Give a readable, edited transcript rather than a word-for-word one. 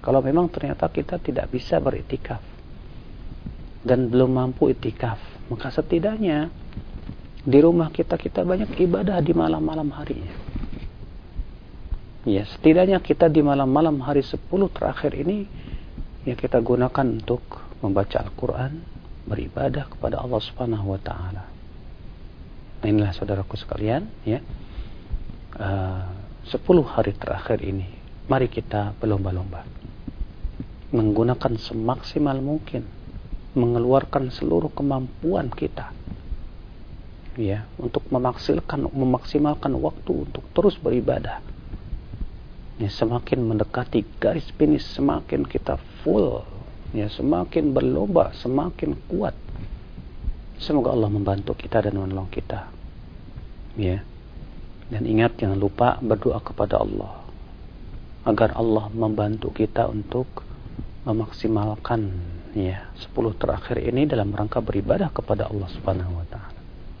Kalau memang ternyata kita tidak bisa beriktikaf dan belum mampu iktikaf, maka setidaknya di rumah kita banyak ibadah di malam-malam harinya. Ya, setidaknya kita di malam-malam hari 10 terakhir ini ya kita gunakan untuk membaca Al-Quran, beribadah kepada Allah Subhanahu wa taala. Nah, inilah saudaraku sekalian, ya. 10 hari terakhir ini mari kita berlomba-lomba menggunakan semaksimal mungkin, mengeluarkan seluruh kemampuan kita, ya, untuk memaksimalkan waktu untuk terus beribadah. Ya, semakin mendekati garis finish, semakin kita full, ya, semakin berlomba, semakin kuat. Semoga Allah membantu kita dan menolong kita, ya. Dan ingat, jangan lupa berdoa kepada Allah agar Allah membantu kita untuk memaksimalkan, ya, 10 terakhir ini dalam rangka beribadah kepada Allah Subhanahu wa taala.